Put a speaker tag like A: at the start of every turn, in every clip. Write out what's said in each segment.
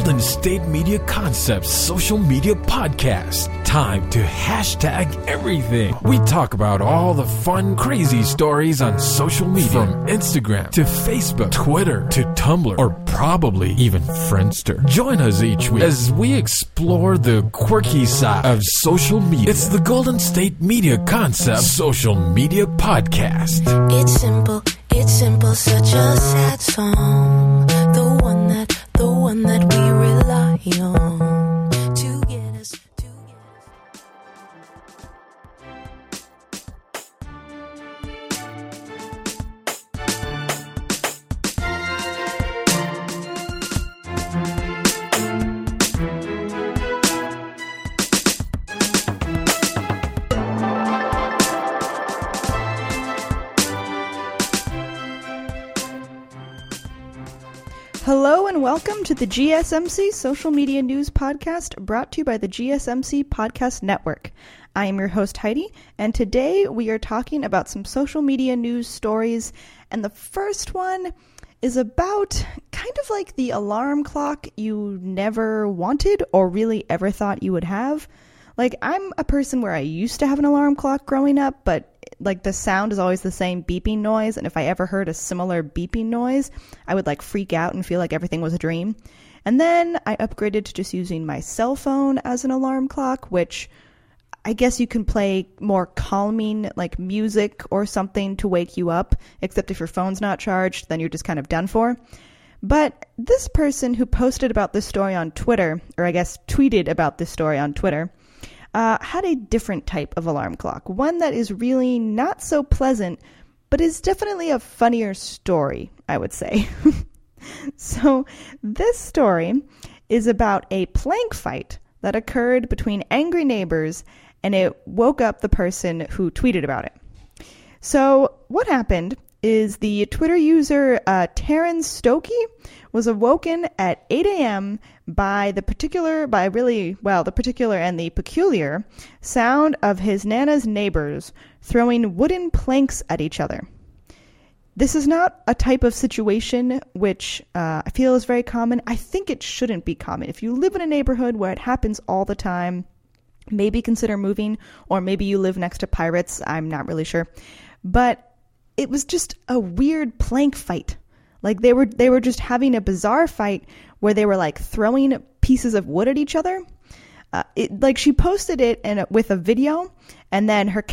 A: Golden State Media Concepts social media podcast. Time to hashtag everything. We talk about all the fun, crazy stories on social media. From Instagram to Facebook, Twitter to Tumblr, or probably even Friendster. Join us each week as we explore the quirky side of social media. It's the Golden State Media Concepts social media podcast.
B: It's simple, such a sad song. The one that we rely on to get us.
C: Hello and welcome to the GSMC Social Media News Podcast, brought to you by the GSMC Podcast Network. I am your host Heidi, and today we are talking about some social media news stories, and the first one is about kind of like the alarm clock you never wanted or really ever thought you would have. Like, I'm a person where I used to have an alarm clock growing up, but like the sound is always the same beeping noise, and if I ever heard a similar beeping noise, I would like freak out and feel like everything was a dream. And then I upgraded to just using my cell phone as an alarm clock, which I guess you can play more calming like music or something to wake you up, except if your phone's not charged, then you're just kind of done for. But this person who posted about this story on Twitter, or I guess tweeted about this story on Twitter, had a different type of alarm clock, one that is really not so pleasant, but is definitely a funnier story, I would say. So this story is about a plank fight that occurred between angry neighbors, and it woke up the person who tweeted about it. So what happened is the Twitter user Terrence Stokey was awoken at 8 a.m. by the particular and the peculiar sound of his Nana's neighbors throwing wooden planks at each other. This is not a type of situation which I feel is very common. I think it shouldn't be common. If you live in a neighborhood where it happens all the time, maybe consider moving, or maybe you live next to pirates. I'm not really sure. But it was just a weird plank fight. Like they were just having a bizarre fight where they were like throwing pieces of wood at each other. She posted it with a video, and then his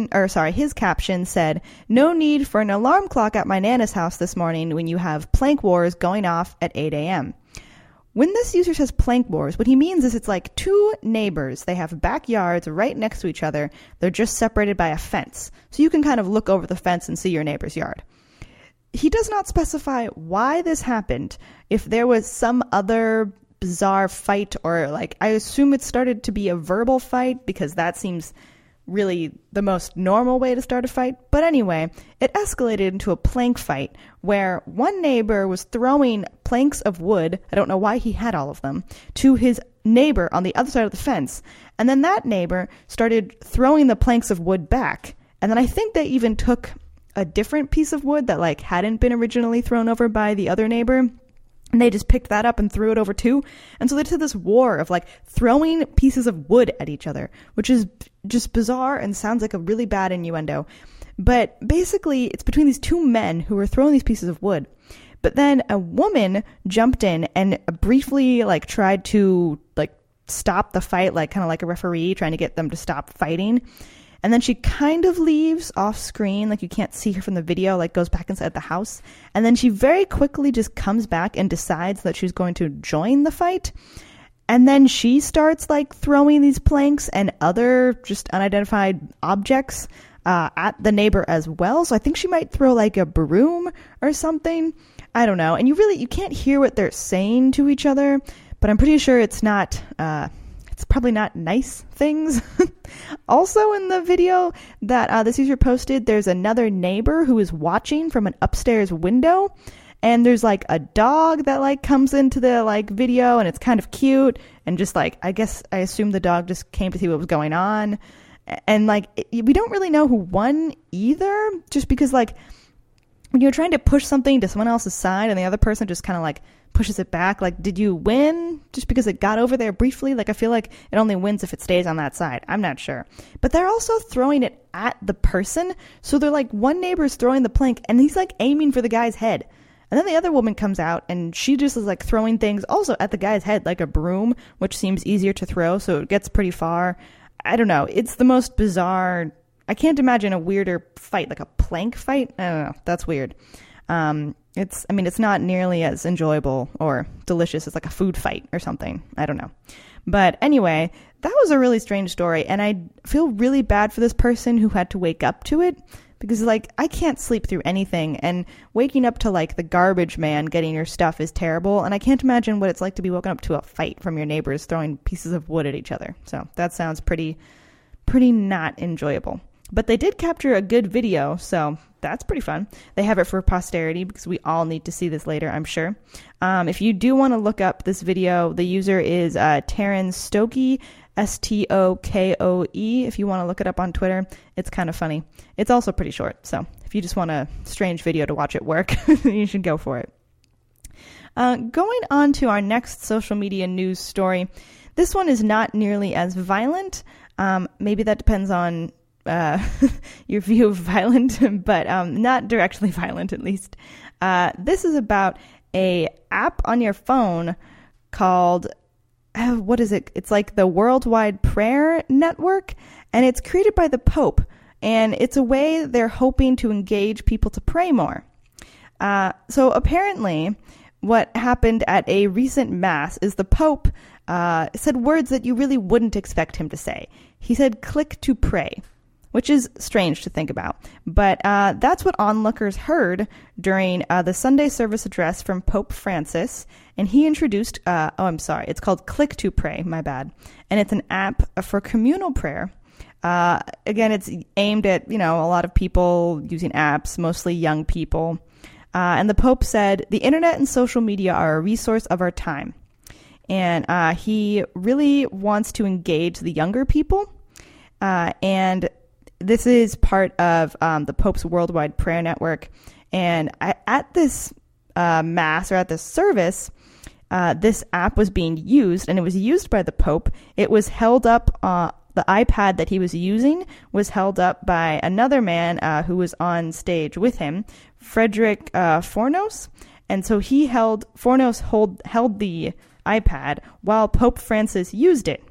C: caption said, "No need for an alarm clock at my Nana's house this morning when you have plank wars going off at 8 a.m. When this user says plank wars, what he means is it's like two neighbors. They have backyards right next to each other. They're just separated by a fence. So you can kind of look over the fence and see your neighbor's yard. He does not specify why this happened, if there was some other bizarre fight, or like, I assume it started to be a verbal fight because that seems really the most normal way to start a fight. But anyway, it escalated into a plank fight where one neighbor was throwing planks of wood, I don't know why he had all of them, to his neighbor on the other side of the fence. And then that neighbor started throwing the planks of wood back. And then I think they even took a different piece of wood that like hadn't been originally thrown over by the other neighbor, and they just picked that up and threw it over too. And so they did this war of like throwing pieces of wood at each other, which is just bizarre and sounds like a really bad innuendo. But basically it's between these two men who were throwing these pieces of wood. But then a woman jumped in and briefly like tried to like stop the fight, like kind of like a referee trying to get them to stop fighting. And then she kind of leaves off screen, like you can't see her from the video, like goes back inside the house. And then she very quickly just comes back and decides that she's going to join the fight. And then she starts like throwing these planks and other just unidentified objects at the neighbor as well. So I think she might throw like a broom or something. I don't know. And you can't hear what they're saying to each other, but I'm pretty sure it's probably not nice things. Also in the video that this user posted, there's another neighbor who is watching from an upstairs window, and there's like a dog that like comes into the like video, and it's kind of cute, and just like I assume the dog just came to see what was going on. And like we don't really know who won either, just because like when you're trying to push something to someone else's side and the other person just kind of like pushes it back. Like, did you win just because it got over there briefly? Like, I feel like it only wins if it stays on that side. I'm not sure. But they're also throwing it at the person. So they're like, one neighbor's throwing the plank and he's like aiming for the guy's head. And then the other woman comes out and she just is like throwing things also at the guy's head, like a broom, which seems easier to throw. So it gets pretty far. I don't know. It's the most bizarre. I can't imagine a weirder fight, like a plank fight. I don't know. That's weird. It's not nearly as enjoyable or delicious as like a food fight or something. I don't know. But anyway, that was a really strange story. And I feel really bad for this person who had to wake up to it. Because, like, I can't sleep through anything, and waking up to, like, the garbage man getting your stuff is terrible, and I can't imagine what it's like to be woken up to a fight from your neighbors throwing pieces of wood at each other. So that sounds pretty not enjoyable. But they did capture a good video, so that's pretty fun. They have it for posterity because we all need to see this later, I'm sure. If you do want to look up this video, the user is Taryn Stokey, Stokoe. If you want to look it up on Twitter, it's kind of funny. It's also pretty short, so if you just want a strange video to watch at work, you should go for it. Going on to our next social media news story. This one is not nearly as violent. Maybe that depends on your view of violent, but not directly violent, at least. This is about a app on your phone called what is it? It's like the Worldwide Prayer Network, and it's created by the Pope, and it's a way they're hoping to engage people to pray more. So apparently what happened at a recent mass is the Pope said words that you really wouldn't expect him to say. He said, "click to pray," which is strange to think about. But that's what onlookers heard during the Sunday service address from Pope Francis. And he introduced, it's called Click to Pray, my bad. And it's an app for communal prayer. Again, it's aimed at, a lot of people using apps, mostly young people. And the Pope said, "The internet and social media are a resource of our time." And he really wants to engage the younger people. And this is part of the Pope's Worldwide Prayer Network. And at this mass or at this service, this app was being used, and it was used by the Pope. It was held up, the iPad that he was using was held up by another man who was on stage with him, Frederick Fornos. And so Fornos held the iPad while Pope Francis used it.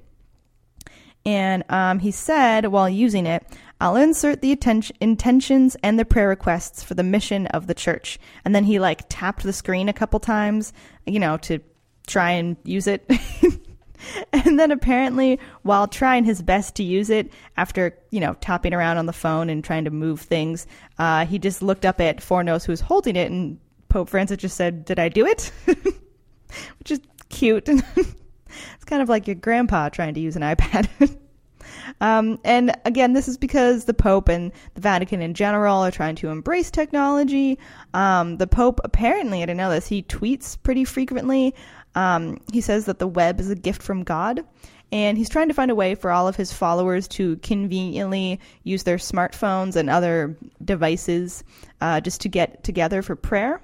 C: And he said, while using it, "I'll insert the intentions and the prayer requests for the mission of the church." And then he tapped the screen a couple times, to try and use it. And then apparently while trying his best to use it after, tapping around on the phone and trying to move things, he just looked up at Fornos, who was holding it, and Pope Francis just said, "Did I do it?" Which is cute. It's kind of like your grandpa trying to use an iPad. And again, this is because the Pope and the Vatican in general are trying to embrace technology. The Pope, apparently, I didn't know this, he tweets pretty frequently. He says that the web is a gift from God, and he's trying to find a way for all of his followers to conveniently use their smartphones and other devices just to get together for prayer.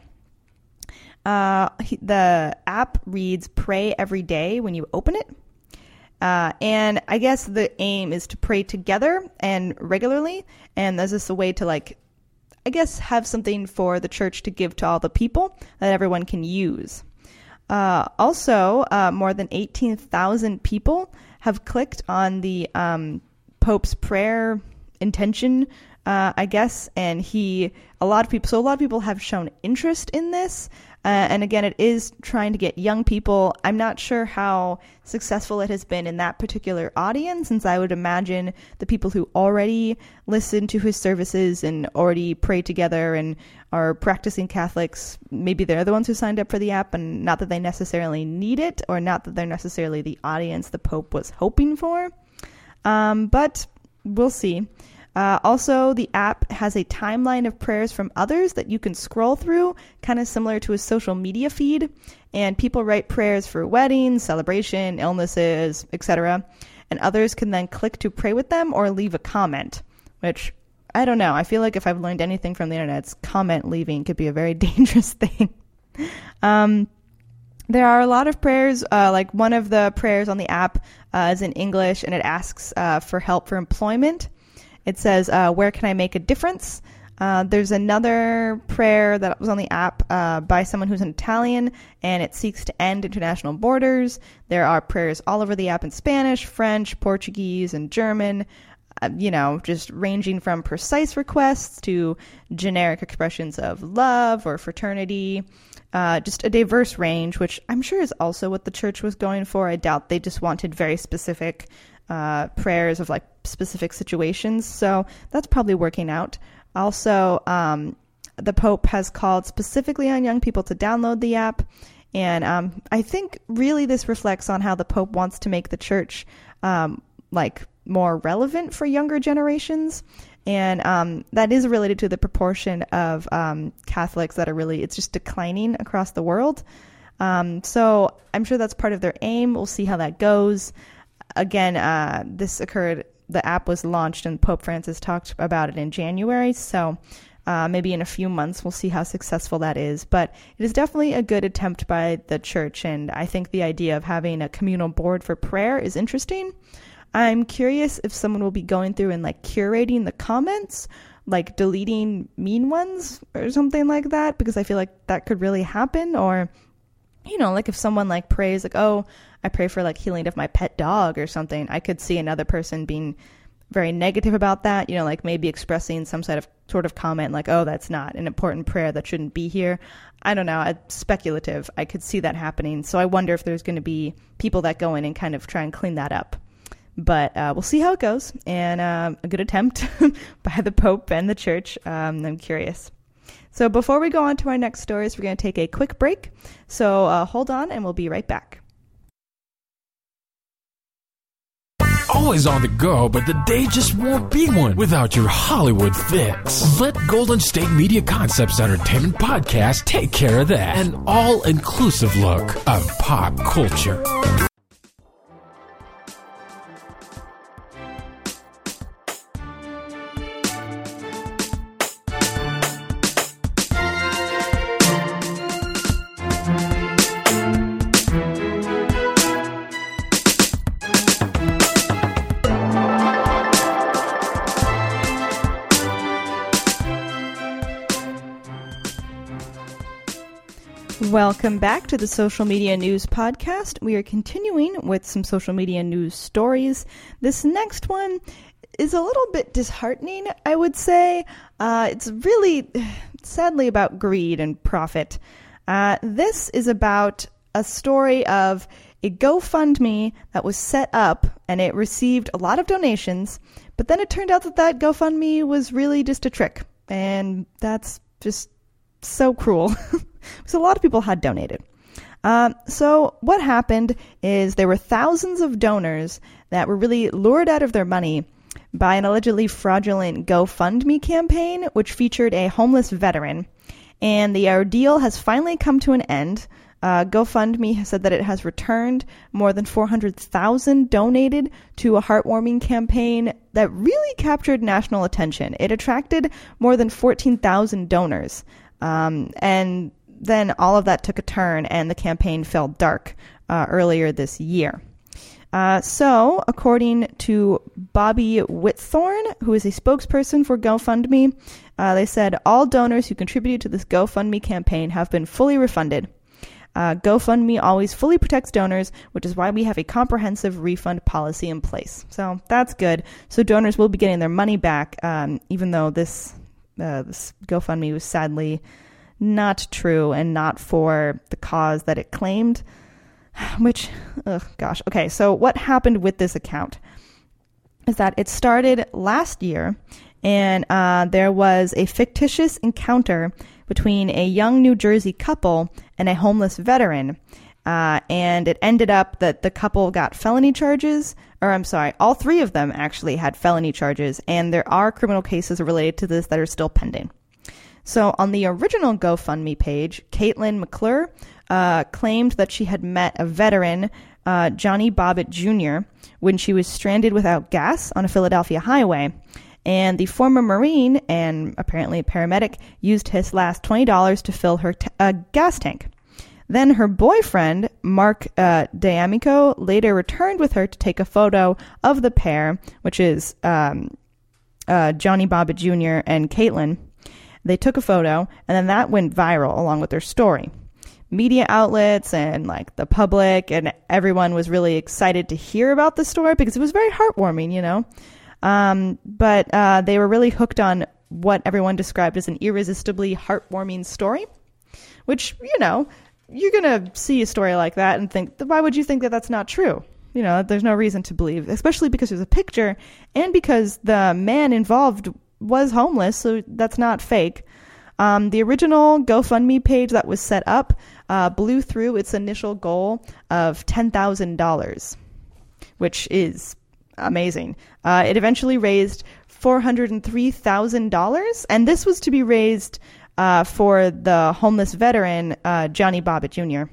C: The app reads "Pray every day" when you open it. And I guess the aim is to pray together and regularly. And this is a way to have something for the church to give to all the people that everyone can use. Also, more than 18,000 people have clicked on the Pope's prayer intention, I guess. And a lot of people have shown interest in this. And again, it is trying to get young people. I'm not sure how successful it has been in that particular audience, since I would imagine the people who already listen to his services and already pray together and are practicing Catholics, maybe they're the ones who signed up for the app, and not that they necessarily need it, or not that they're necessarily the audience the Pope was hoping for. But we'll see. Also, the app has a timeline of prayers from others that you can scroll through, kind of similar to a social media feed. And people write prayers for weddings, celebration, illnesses, etc. And others can then click to pray with them or leave a comment, which, I don't know. I feel like if I've learned anything from the internet, it's comment leaving could be a very dangerous thing. There are a lot of prayers, like one of the prayers on the app is in English, and it asks for help for employment. It says, where can I make a difference? There's another prayer that was on the app by someone who's an Italian, and it seeks to end international borders. There are prayers all over the app in Spanish, French, Portuguese, and German, just ranging from precise requests to generic expressions of love or fraternity. Just a diverse range, which I'm sure is also what the church was going for. I doubt they just wanted very specific prayers of like specific situations. So that's probably working out. Also, the Pope has called specifically on young people to download the app. And I think really this reflects on how the Pope wants to make the church more relevant for younger generations. And that is related to the proportion of Catholics that are it's just declining across the world. So I'm sure that's part of their aim. We'll see how that goes. Again, this occurred, the app was launched and Pope Francis talked about it in January. So maybe in a few months, we'll see how successful that is. But it is definitely a good attempt by the church. And I think the idea of having a communal board for prayer is interesting. I'm curious if someone will be going through and curating the comments, deleting mean ones or something like that, because I feel like that could really happen. Or, if someone prays oh, I pray for healing of my pet dog or something, I could see another person being very negative about that, maybe expressing some sort of comment oh, that's not an important prayer, that shouldn't be here. I don't know. It's speculative. I could see that happening. So I wonder if there's going to be people that go in and kind of try and clean that up. But we'll see how it goes, and a good attempt by the Pope and the Church. I'm curious. So before we go on to our next stories, we're going to take a quick break. So hold on, and we'll be right back.
A: Always on the go, but the day just won't be one without your Hollywood fix. Let Golden State Media Concepts Entertainment Podcast take care of that. An all-inclusive look of pop culture.
C: Welcome back to the Social Media News Podcast. We are continuing with some social media news stories. This next one is a little bit disheartening, I would say. It's really, sadly, about greed and profit. This is about a story of a GoFundMe that was set up, and it received a lot of donations, but then it turned out that GoFundMe was really just a trick, and that's just so cruel. So a lot of people had donated. So what happened is there were thousands of donors that were really lured out of their money by an allegedly fraudulent GoFundMe campaign, which featured a homeless veteran. And the ordeal has finally come to an end. GoFundMe has said that it has returned more than $400,000 donated to a heartwarming campaign that really captured national attention. It attracted more than 14,000 donors. And then all of that took a turn and the campaign fell dark earlier this year. So, according to Bobby Whitthorne, who is a spokesperson for GoFundMe, they said all donors who contributed to this GoFundMe campaign have been fully refunded. GoFundMe always fully protects donors, which is why we have a comprehensive refund policy in place. So that's good. So donors will be getting their money back, even though this GoFundMe was sadly not true and not for the cause that it claimed, which, gosh. Okay, so what happened with this account is that it started last year, and there was a fictitious encounter between a young New Jersey couple and a homeless veteran, and it ended up that the couple got felony charges, or I'm sorry, all three of them actually had felony charges, and there are criminal cases related to this that are still pending. So on the original GoFundMe page, Caitlin McClure claimed that she had met a veteran, Johnny Bobbitt Jr., when she was stranded without gas on a Philadelphia highway. And the former Marine and apparently a paramedic used his last $20 to fill her gas tank. Then her boyfriend, Mark D'Amico, later returned with her to take a photo of the pair, which is Johnny Bobbitt Jr. and Caitlyn. They took a photo, and then that went viral along with their story. Media outlets and like the public and everyone was really excited to hear about the story because it was very heartwarming, you know. But they were really hooked on what everyone described as an irresistibly heartwarming story, which, you know, you're going to see a story like that and think, why would you think that that's not true? You know, there's no reason to believe, especially because there's a picture and because the man involved was homeless, so that's not fake. The original GoFundMe page that was set up blew through its initial goal of $10,000, which is amazing. It eventually raised $403,000, and this was to be raised for the homeless veteran, Johnny Bobbitt Jr.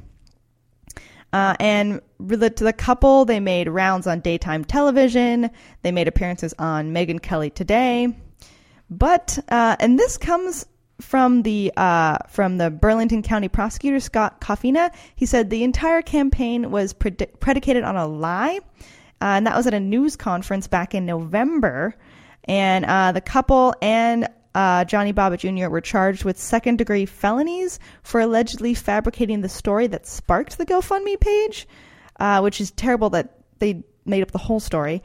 C: And related to the couple, they made rounds on daytime television. They made appearances on Megyn Kelly Today. But, and this comes from the Burlington County prosecutor, Scott Coffina. He said the entire campaign was predicated on a lie. And that was at a news conference back in November. And the couple and Johnny Bobbitt Jr. were charged with second-degree felonies for allegedly fabricating the story that sparked the GoFundMe page, which is terrible that they made up the whole story.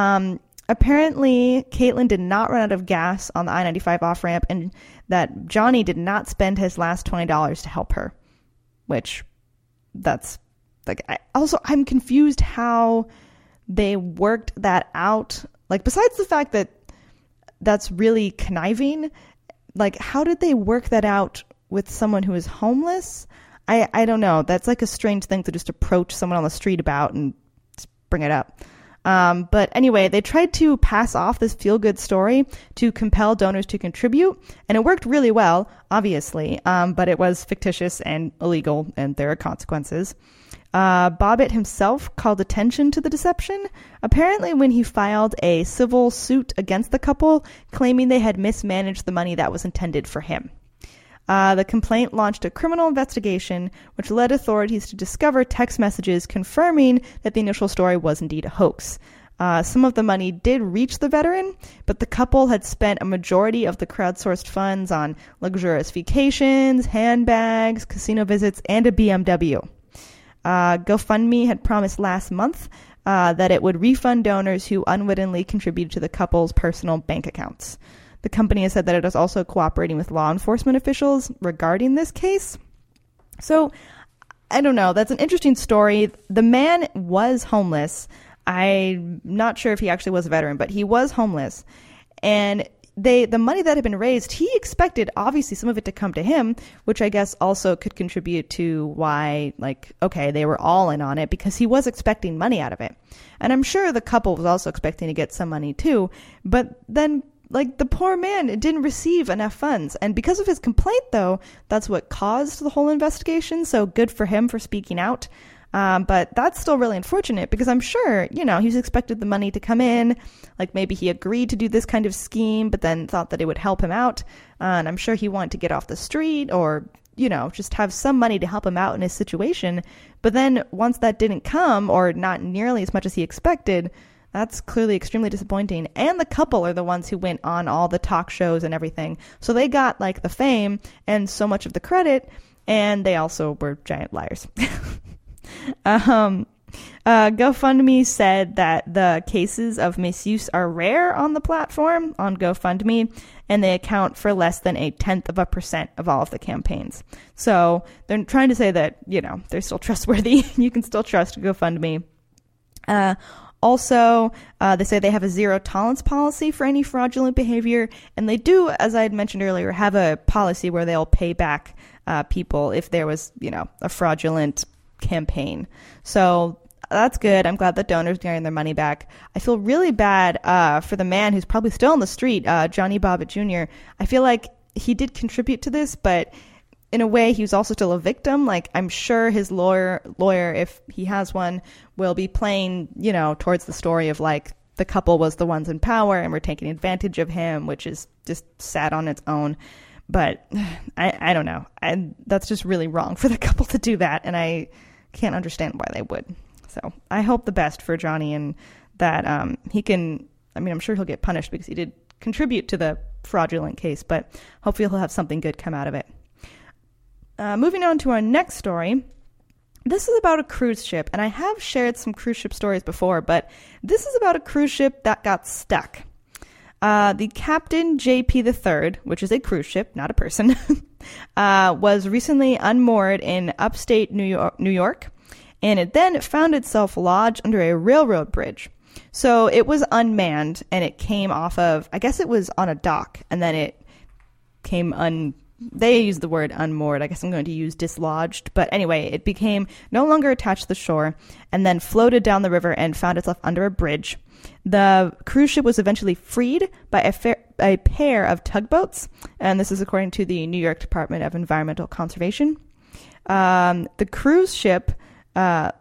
C: Apparently, Caitlyn did not run out of gas on the I-95 off-ramp, and that Johnny did not spend his last $20 to help her, which that's like, I'm confused how they worked that out. Like, besides the fact that that's really conniving, like, how did they work that out with someone who is homeless? I don't know. That's like a strange thing to just approach someone on the street about and just bring it up. But anyway, they tried to pass off this feel-good story to compel donors to contribute, and it worked really well, obviously, but it was fictitious and illegal, and there are consequences. Bobbitt himself called attention to the deception, apparently when he filed a civil suit against the couple, claiming they had mismanaged the money that was intended for him. The complaint launched a criminal investigation, which led authorities to discover text messages confirming that the initial story was indeed a hoax. Some of the money did reach the veteran, but the couple had spent a majority of the crowdsourced funds on luxurious vacations, handbags, casino visits, and a BMW. GoFundMe had promised last month that it would refund donors who unwittingly contributed to the couple's personal bank accounts. The company has said that it is also cooperating with law enforcement officials regarding this case. So, I don't know. That's an interesting story. The man was homeless. I'm not sure if he actually was a veteran, but he was homeless. And the money that had been raised, he expected, obviously, some of it to come to him, which I guess also could contribute to why, like, okay, they were all in on it because he was expecting money out of it. And I'm sure the couple was also expecting to get some money too. But then, like, the poor man didn't receive enough funds. And because of his complaint, though, that's what caused the whole investigation. So good for him for speaking out. But that's still really unfortunate because I'm sure, you know, he's expected the money to come in. Like maybe he agreed to do this kind of scheme, but then thought that it would help him out. And I'm sure he wanted to get off the street or, you know, just have some money to help him out in his situation. But then once that didn't come, or not nearly as much as he expected, that's clearly extremely disappointing. And the couple are the ones who went on all the talk shows and everything. So they got like the fame and so much of the credit. And they also were giant liars. GoFundMe said that the cases of misuse are rare on the platform, on GoFundMe, and they account for less than 0.1% of all of the campaigns. So they're trying to say that, you know, they're still trustworthy. You can still trust GoFundMe. Also, they say they have a zero tolerance policy for any fraudulent behavior, and they do, as I had mentioned earlier, have a policy where they'll pay back people if there was, you know, a fraudulent campaign. So that's good. I'm glad that donors are getting their money back. I feel really bad for the man who's probably still on the street, Johnny Bobbitt Jr. I feel like he did contribute to this, but in a way, he was also still a victim. Like, I'm sure his lawyer, if he has one, will be playing, you know, towards the story of like the couple was the ones in power and were taking advantage of him, which is just sad on its own. But I don't know. That's just really wrong for the couple to do that, and I can't understand why they would. So I hope the best for Johnny, and that he can, I mean, I'm sure he'll get punished because he did contribute to the fraudulent case, but hopefully he'll have something good come out of it. Moving on to our next story. This is about a cruise ship, and I have shared some cruise ship stories before, but this is about a cruise ship that got stuck. The Captain JP III, which is a cruise ship, not a person, was recently unmoored in upstate New York, and it then found itself lodged under a railroad bridge. So it was unmanned, and it came off of, I guess it was on a dock, and then it came they used the word unmoored. I guess I'm going to use dislodged. But anyway, it became no longer attached to the shore and then floated down the river and found itself under a bridge. The cruise ship was eventually freed by a pair of tugboats, and this is according to the New York Department of Environmental Conservation. The cruise ship, the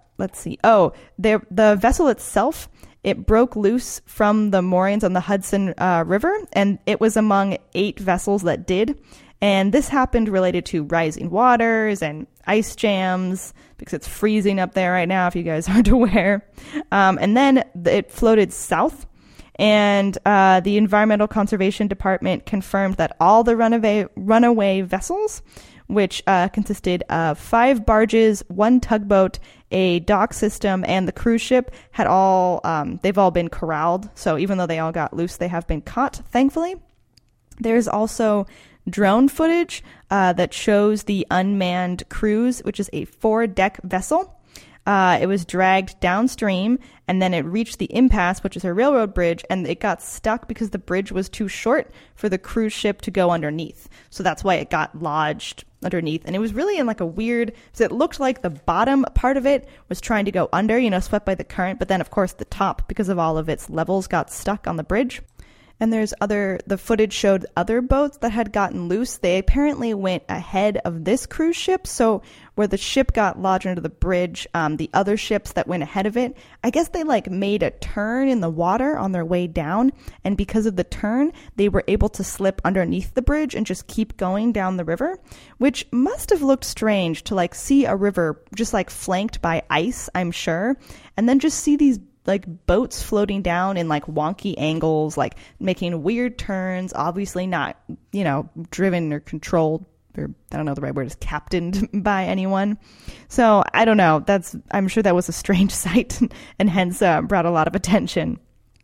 C: vessel itself, it broke loose from the moorings on the Hudson River, and it was among 8 vessels that did. And this happened related to rising waters and ice jams, because it's freezing up there right now, if you guys aren't aware. And then it floated south, and the Environmental Conservation Department confirmed that all the runaway vessels, which consisted of 5 barges, 1 tugboat, a dock system, and the cruise ship, they've all been corralled. So even though they all got loose, they have been caught, thankfully. There's also drone footage that shows the unmanned cruise, which is a 4-deck vessel. It was dragged downstream, and then it reached the impasse, which is a railroad bridge, and it got stuck because the bridge was too short for the cruise ship to go underneath. So that's why it got lodged underneath. And it was really in like a weird, so it looked like the bottom part of it was trying to go under, swept by the current, but then of course the top, because of all of its levels, got stuck on the bridge. And the footage showed other boats that had gotten loose. They apparently went ahead of this cruise ship. So where the ship got lodged under the bridge, the other ships that went ahead of it, I guess they made a turn in the water on their way down. And because of the turn, they were able to slip underneath the bridge and just keep going down the river, which must have looked strange to see a river just flanked by ice, I'm sure. And then just see these boats floating down in wonky angles, making weird turns, obviously not, driven or controlled, or I don't know the right word is, captained by anyone. So I don't know. I'm sure that was a strange sight and hence brought a lot of attention.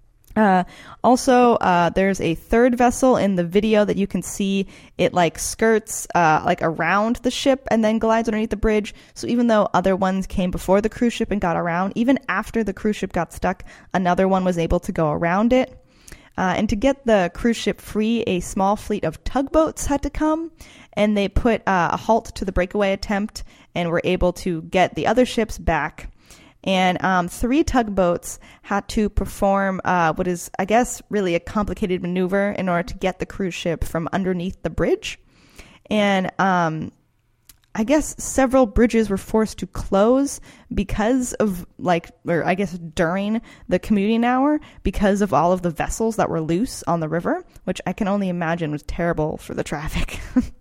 C: Also, there's a third vessel in the video that you can see. It skirts around the ship and then glides underneath the bridge. So even though other ones came before the cruise ship and got around, even after the cruise ship got stuck, another one was able to go around it. And to get the cruise ship free, a small fleet of tugboats had to come, and they put a halt to the breakaway attempt and were able to get the other ships back. And 3 tugboats had to perform what is, I guess, really a complicated maneuver in order to get the cruise ship from underneath the bridge. And I guess several bridges were forced to close because of during the commuting hour, because of all of the vessels that were loose on the river, which I can only imagine was terrible for the traffic.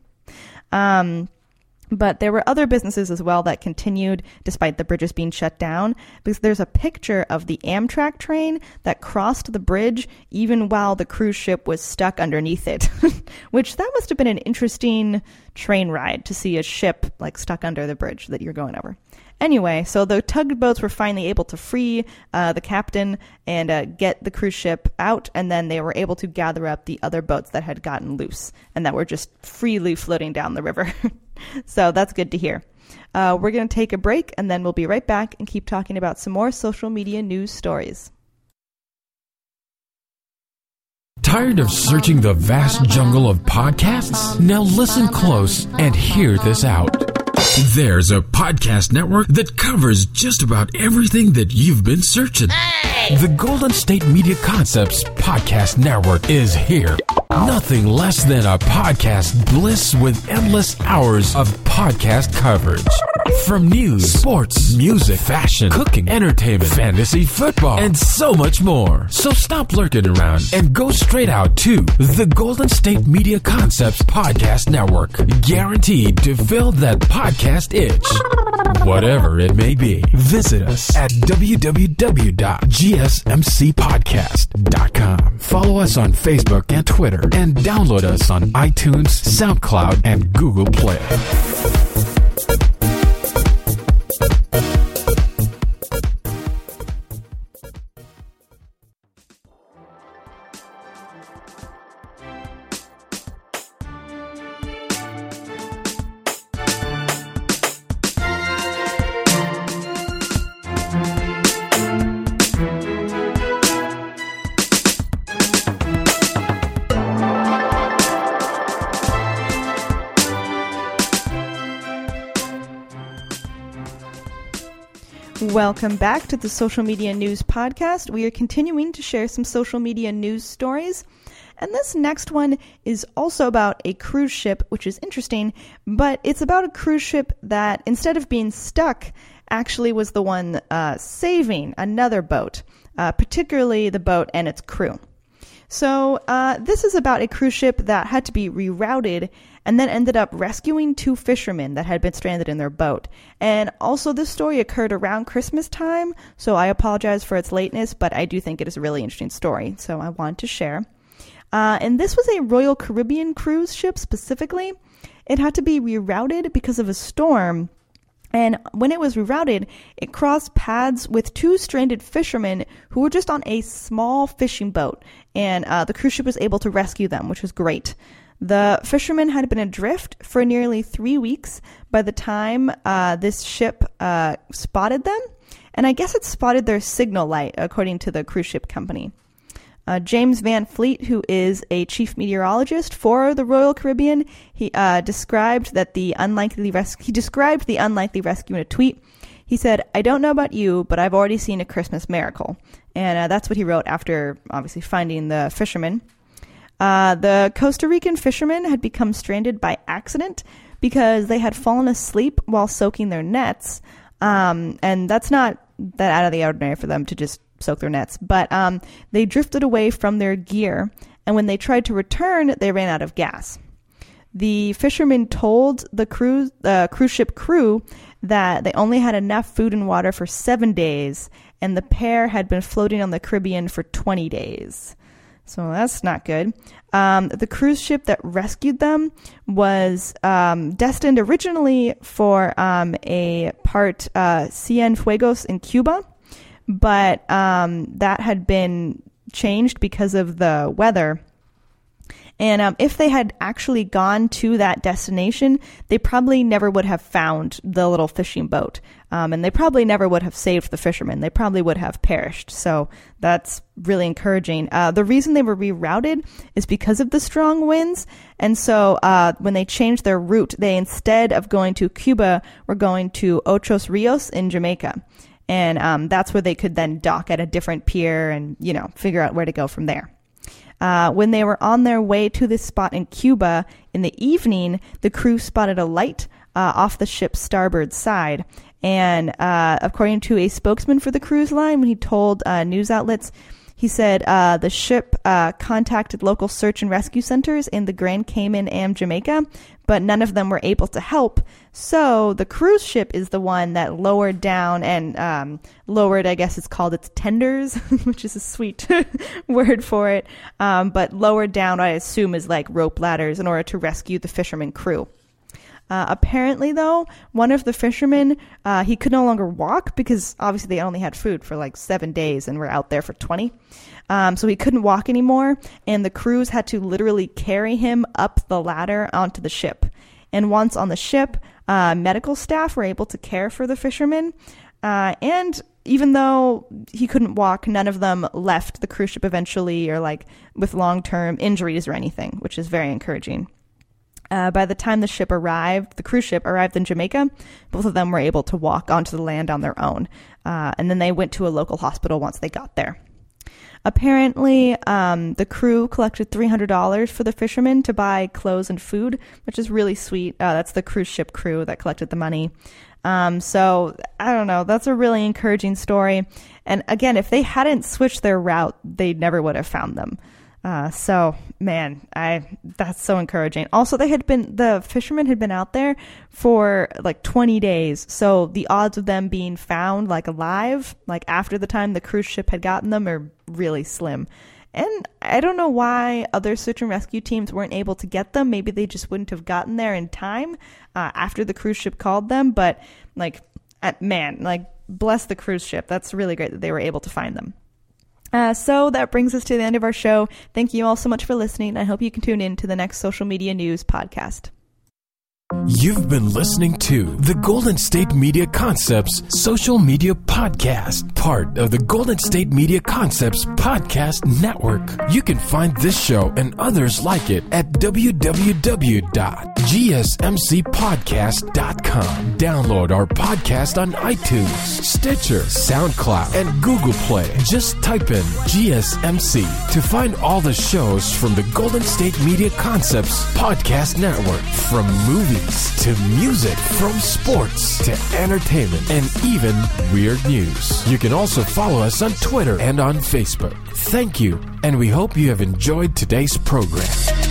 C: But there were other businesses as well that continued despite the bridges being shut down, because there's a picture of the Amtrak train that crossed the bridge even while the cruise ship was stuck underneath it, which that must have been an interesting train ride to see a ship stuck under the bridge that you're going over. Anyway, so the tugboats were finally able to free the captain and get the cruise ship out, and then they were able to gather up the other boats that had gotten loose and that were just freely floating down the river. So that's good to hear. We're going to take a break, and then we'll be right back and keep talking about some more social media news stories.
A: Tired of searching the vast jungle of podcasts? Now listen close and hear this out. There's a podcast network that covers just about everything that you've been searching. Hey! The Golden State Media Concepts Podcast Network is here. Nothing less than a podcast bliss with endless hours of podcast coverage. From news, sports, music, fashion, cooking, entertainment, fantasy, football, and so much more. So stop lurking around and go straight out to the Golden State Media Concepts Podcast Network. Guaranteed to fill that podcast itch. Whatever it may be. Visit us at www.gsmcpodcast.com. Follow us on Facebook and Twitter, and download us on iTunes, SoundCloud, and Google Play.
C: Welcome back to the Social Media News Podcast. We are continuing to share some social media news stories. And this next one is also about a cruise ship, which is interesting, but it's about a cruise ship that, instead of being stuck, actually was the one saving another boat, particularly the boat and its crew. So this is about a cruise ship that had to be rerouted and then ended up rescuing two fishermen that had been stranded in their boat. And also this story occurred around Christmas time, so I apologize for its lateness, but I do think it is a really interesting story, so I wanted to share. And this was a Royal Caribbean cruise ship specifically. It had to be rerouted because of a storm. And when it was rerouted, it crossed paths with two stranded fishermen who were just on a small fishing boat. And the cruise ship was able to rescue them, which was great. The fishermen had been adrift for nearly 3 weeks by the time this ship spotted them. And I guess it spotted their signal light, according to the cruise ship company. James Van Fleet, who is a chief meteorologist for the Royal Caribbean, he described the unlikely rescue in a tweet. He said, "I don't know about you, but I've already seen a Christmas miracle." And that's what he wrote after, obviously, finding the fishermen. The Costa Rican fishermen had become stranded by accident because they had fallen asleep while soaking their nets. And that's not that out of the ordinary for them to just soak their nets. But they drifted away from their gear, and when they tried to return, they ran out of gas. The fishermen told the cruise ship crew that they only had enough food and water for 7 days, and the pair had been floating on the Caribbean for 20 days. So that's not good. The cruise ship that rescued them was destined originally for a part Cienfuegos in Cuba, but that had been changed because of the weather. And if they had actually gone to that destination, they probably never would have found the little fishing boat. And they probably never would have saved the fishermen. They probably would have perished. So that's really encouraging. The reason they were rerouted is because of the strong winds. And so when they changed their route, they, instead of going to Cuba, were going to Ochos Rios in Jamaica. And that's where they could then dock at a different pier and, figure out where to go from there. When they were on their way to this spot in Cuba in the evening, the crew spotted a light off the ship's starboard side. And according to a spokesman for the cruise line, when he told news outlets, he said the ship contacted local search and rescue centers in the Grand Cayman and Jamaica, but none of them were able to help. So the cruise ship is the one that lowered down and lowered, I guess it's called its tenders, which is a sweet word for it, but lowered down, I assume, is like rope ladders in order to rescue the fisherman crew. Apparently, though, one of the fishermen, he could no longer walk because obviously they only had food for like 7 days and were out there for 20. So he couldn't walk anymore, and the crews had to literally carry him up the ladder onto the ship. And once on the ship, medical staff were able to care for the fisherman. And even though he couldn't walk, none of them left the cruise ship eventually or like with long-term injuries or anything, which is very encouraging. By the time the cruise ship arrived in Jamaica, both of them were able to walk onto the land on their own. And then they went to a local hospital once they got there. Apparently, the crew collected $300 for the fishermen to buy clothes and food, which is really sweet. That's the cruise ship crew that collected the money. So I don't know. That's a really encouraging story. And again, if they hadn't switched their route, they never would have found them. So man, that's so encouraging. Also, the fishermen had been out there for like 20 days. So the odds of them being found like alive, like after the time the cruise ship had gotten them, are really slim. And I don't know why other search and rescue teams weren't able to get them. Maybe they just wouldn't have gotten there in time after the cruise ship called them. But bless the cruise ship. That's really great that they were able to find them. So that brings us to the end of our show. Thank you all so much for listening. I hope you can tune in to the next Social Media News podcast.
A: You've been listening to the Golden State Media Concepts Social Media Podcast, part of the Golden State Media Concepts Podcast Network. You can find this show and others like it at www.gsmcpodcast.com. Download our podcast on iTunes, Stitcher, SoundCloud, and Google Play. Just type in GSMC to find all the shows from the Golden State Media Concepts Podcast Network, from movies to music, from sports to entertainment, and even weird news. You can also follow us on Twitter and on Facebook. Thank you, and we hope you have enjoyed today's program.